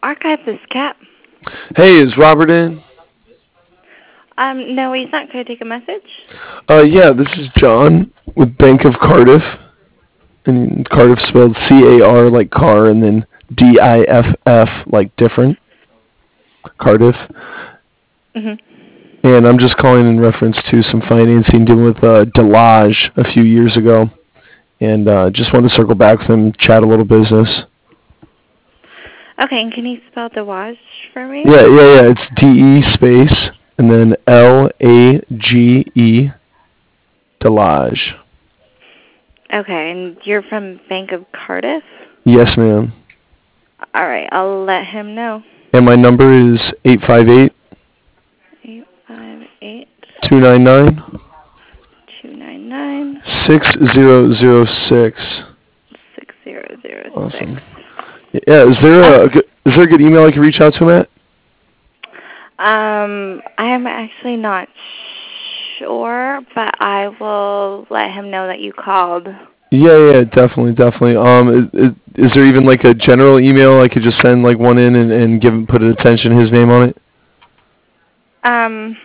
Archive this cat. Hey, is Robert in? No, he's not. Could I take a message? Yeah, this is John with Bank of Cardiff. And Cardiff spelled C-A-R like car and then D-I-F-F like different. Cardiff. Mhm. And I'm just calling in reference to some financing dealing with Delage a few years ago. And just wanted to circle back with him, chat a little business. Okay, and can you spell Dawaj for me? Yeah. It's D-E space and then L-A-G-E Delage. Okay, and you're from Bank of Cardiff? Yes, ma'am. All right, I'll let him know. And my number is 858 858 299 299 6006. 6006. Awesome. Yeah, is there a good email I can reach out to him at? I am actually not sure, but I will let him know that you called. Yeah, definitely. Is there even like a general email I could just send like one in and give him put an attention his name on it? Um,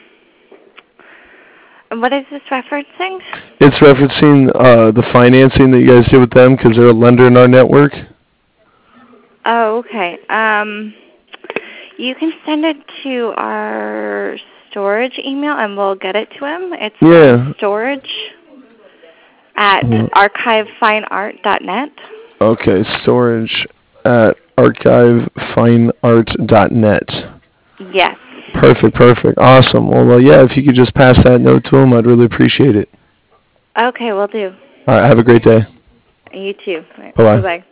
what is this referencing? It's referencing the financing that you guys did with them because they're a lender in our network. Oh, okay. You can send it to our storage email and we'll get it to him. It's Yeah. storage at Uh, archivefineart.net. Okay, storage at archivefineart.net. Yes. Perfect. Awesome. Well, yeah, if you could just pass that note to him, I'd really appreciate it. Okay, will do. All right, have a great day. You too. All right, Bye-bye. bye-bye.